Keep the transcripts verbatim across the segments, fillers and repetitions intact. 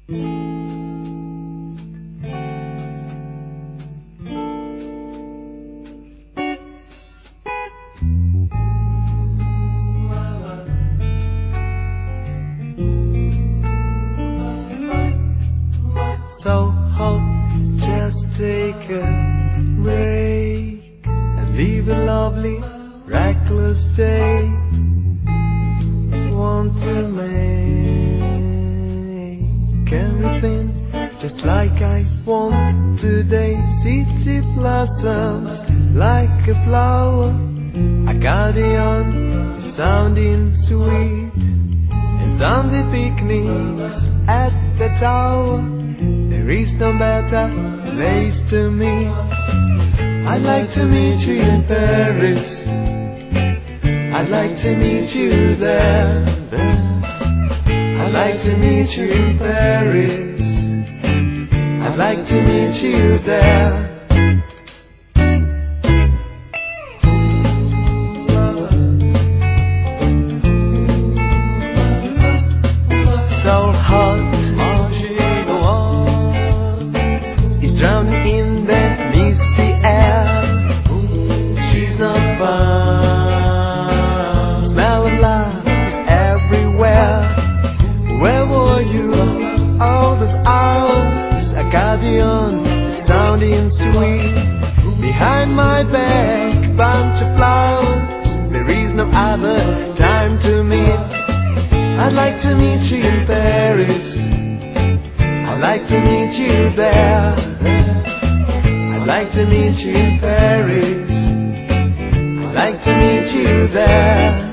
So hot, just take a break and leave a lovely, reckless day. Want to make everything just like I want today. City blossoms like a flower, accordion sounding sweet, and Sunday picnics at the tower. There is no better place to meet. I'd like to meet you in Paris. I'd like to meet you there. I'd like to meet you in Paris. I'd like to meet you there. So hot, drowning in that misty air. She's not fun. Smell of love is everywhere. Where were you all those hours? Accordion sounding sweet. Behind my back, bunch of flowers. There is no other time to meet. I'd like to meet you in Paris. I'd like to meet you there. I'd like to meet you in Paris. I'd like to meet you there.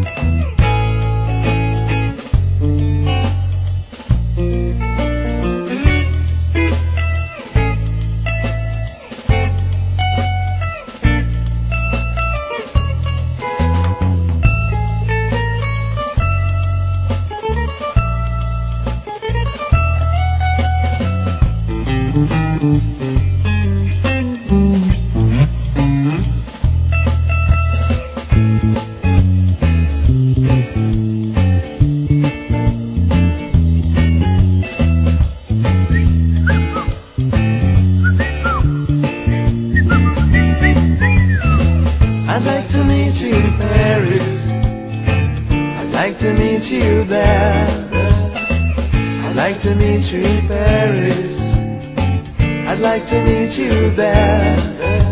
I'd like to meet you in Paris. I'd like to meet you there. I'd like to meet you in Paris. I'd like to meet you there.